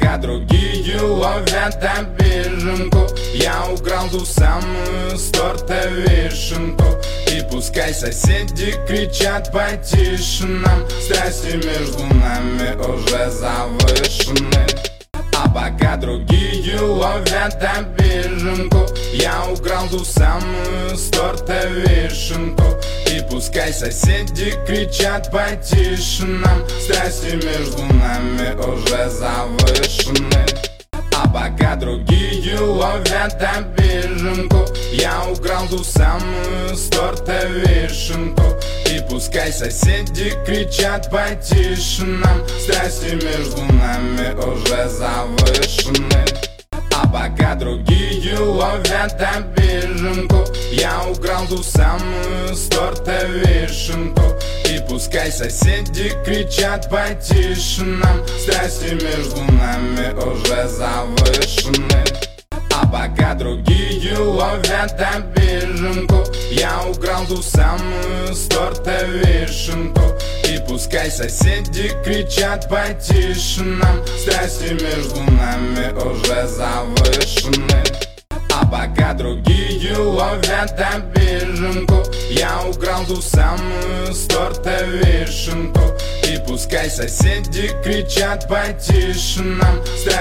пока другие ловят обиженку, я украл ту самую с торта вишенку. И пускай соседи кричат потише нам, страсти между нами уже завышены. А пока другие ловят обиженку, я украл ту самую с торта вишенку. И пускай соседи кричат потише нам, страсти между нами уже завышены. А пока другие ловят обиженку, я украл ту самую с торта вишенку. И пускай соседи кричат потише нам, страсти между нами уже завышены. А пока другие ловят обиженку, я украл ту самую с торта вишенку. И пускай соседи кричат потише нам, страсти между нами уже завышены. А пока другие ловят обиженку, я украл ту самую с торта вишенку. И пускай соседи кричат потише нам, страсти между нами уже завышены. А пока другие ловят обиженку, я украл ту самую с торта вишенку. И пускай соседи кричат потише нам,